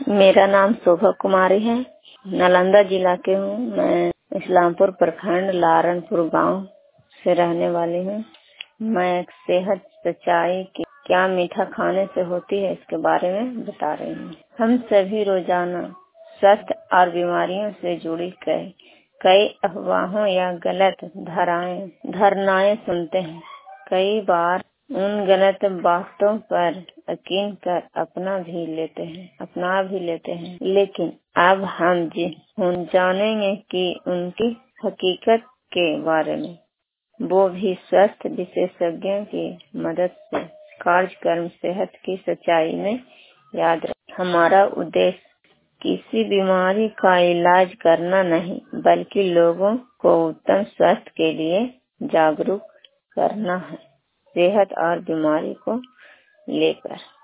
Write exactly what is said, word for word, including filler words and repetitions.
मेरा नाम शोभा कुमारी है। नालंदा जिला के हूँ। मैं इस्लामपुर प्रखंड लारनपुर गांव से रहने वाली हूँ। मैं सेहत सच्चाई की क्या मीठा खाने से होती है इसके बारे में बता रही हूँ। हम सभी रोजाना स्वास्थ्य और बीमारियों से जुड़ी कई कई अफवाहों या गलत धाराएं धारणाएं सुनते हैं। कई बार उन गलत बातों पर यकीन कर अपना भी लेते हैं अपना भी लेते हैं लेकिन अब हम जी हम जानेंगे कि उनकी हकीकत के बारे में, वो भी स्वास्थ्य विशेषज्ञों की मदद से। कार्यक्रम सेहत की सच्चाई में याद रखें, हमारा उद्देश्य किसी बीमारी का इलाज करना नहीं बल्कि लोगों को उत्तम स्वास्थ्य के लिए जागरूक करना है, सेहत और बीमारी को लेकर।